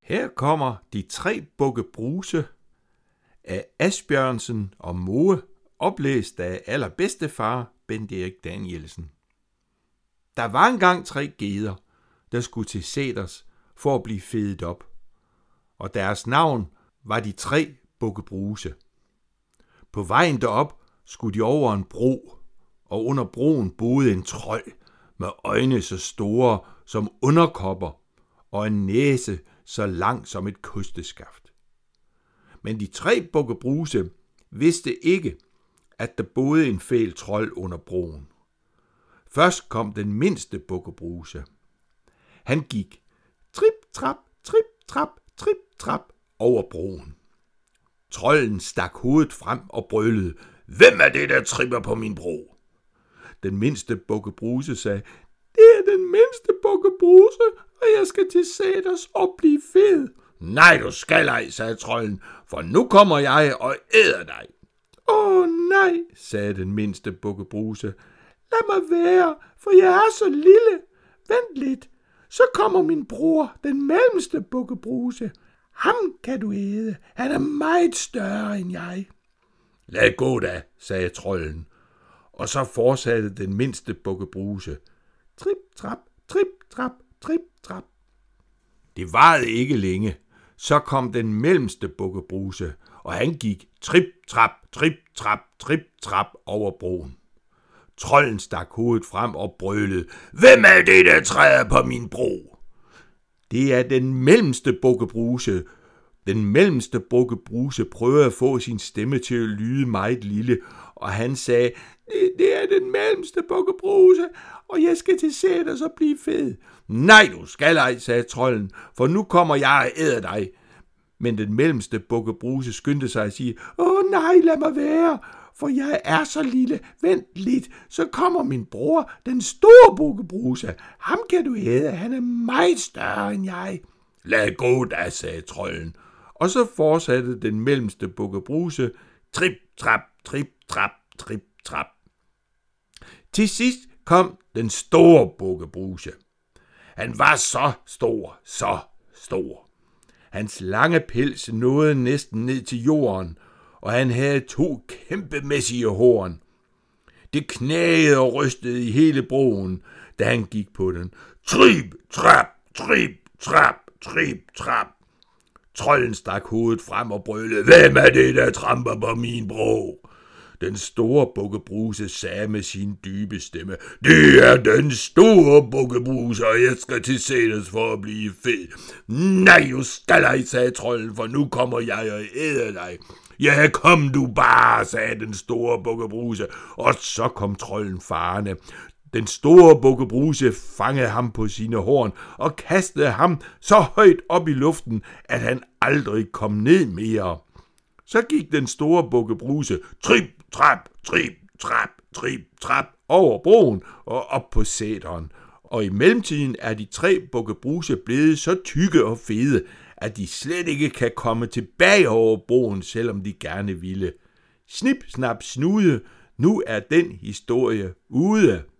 Her kommer de 3 Bukke Bruse af Asbjørnsen og Moe, oplæst af allerbedstefar Bent Erik Danielsen. Der var engang 3 geder, der skulle til Sæders for at blive fedet op, og deres navn var de 3 Bukke Bruse. På vejen derop skulle de over en bro, og under broen boede en trold med øjne så store som underkopper og en næse så lang som et kosteskaft. Men de 3 Bukke Bruse vidste ikke, at der boede en fæl trold under broen. Først kom den mindste Bukke Bruse. Han gik trip-trap, trip-trap, trip-trap over broen. Trolden stak hovedet frem og brølede: "Hvem er det, der tripper på min bro?" Den mindste Bukke Bruse sagde: "Det er den mindste Bukke Bruse, og jeg skal til Sæders og blive fed." "Nej, du skal ej," sagde trolden, "for nu kommer jeg og æder dig." "Åh nej," sagde den mindste Bukke Bruse. "Lad mig være, for jeg er så lille. Vent lidt, så kommer min bror, den mellemste Bukke Bruse. Ham kan du æde, han er meget større end jeg." "Lad gå da," sagde trolden, og så fortsatte den mindste Bukke Bruse. Trip-trap, trip-trap, trip-trap. Det varede ikke længe. Så kom den mellemste Bukke Bruse, og han gik trip-trap, trip-trap, trip-trap over broen. Trolden stak hovedet frem og brølede: "Hvem er det, der træder på min bro?" "Det er den mellemste Bukke Bruse." Den mellemste Bukke Bruse prøvede at få sin stemme til at lyde meget lille, og han sagde: Det er den mellemste Bukke Bruse, og jeg skal til Sæders og blive fed." "Nej, du skal ej," sagde trolden, "for nu kommer jeg og æder dig." Men den mellemste Bukke Bruse skyndte sig at sige: "Åh nej, lad mig være, for jeg er så lille. Vent lidt, så kommer min bror, den store Bukke Bruse. Ham kan du æde, han er meget større end jeg." "Lad gå da," sagde trolden, og så fortsatte den mellemste Bukke Bruse trip-trap, trip-trap, trip-trap. Til sidst kom den store Bukke Bruse. Han var så stor, så stor. Hans lange pels nåede næsten ned til jorden, og han havde 2 kæmpemæssige horn. Det knagede og rystede i hele broen, da han gik på den. Trip-trap, trip-trap, trip-trap. Trolden stak hovedet frem og brølede: "Hvem er det, der tramper på min bro?" Den store Bukke Bruse sagde med sin dybe stemme: "Det er den store Bukke Bruse, og jeg skal til Sæders for at blive fed." "Nej, du skal ej," sagde trolden, "for nu kommer jeg og æder dig." "Ja, kom du bare," sagde den store Bukke Bruse, og så kom trolden farende. Den store Bukke Bruse fangede ham på sine horn og kastede ham så højt op i luften, at han aldrig kom ned mere. Så gik den store Bukke Bruse trip-trap, trip-trap, trip-trap over broen og op på Sæderen. Og i mellemtiden er de 3 Bukke Bruse blevet så tykke og fede, at de slet ikke kan komme tilbage over broen, selvom de gerne ville. Snip, snap, snude, nu er den historie ude.